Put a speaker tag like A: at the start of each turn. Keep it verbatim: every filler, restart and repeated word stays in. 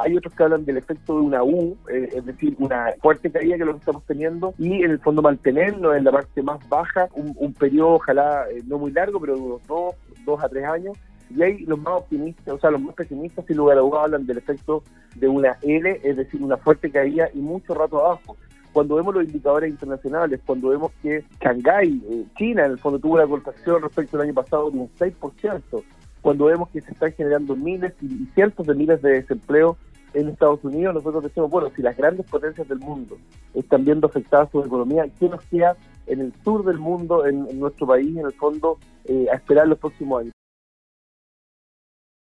A: Hay otros que hablan del efecto de una U, eh, es decir, una fuerte caída que lo que estamos teniendo, y en el fondo mantenernos en la parte más baja, un, un periodo ojalá eh, no muy largo, pero de unos dos, dos a tres años. Y hay los más optimistas, o sea, los más pesimistas, sin lugar a dudas, hablan del efecto de una L, es decir, una fuerte caída y mucho rato abajo. Cuando vemos los indicadores internacionales, cuando vemos que Shanghái, eh, China, en el fondo tuvo una contracción respecto al año pasado de un seis por ciento, cuando vemos que se están generando miles y cientos de miles de desempleo en Estados Unidos, nosotros decimos, bueno, si las grandes potencias del mundo están viendo afectada su economía, ¿qué nos queda en el sur del mundo, en, en nuestro país, en el fondo, eh, a esperar los próximos años?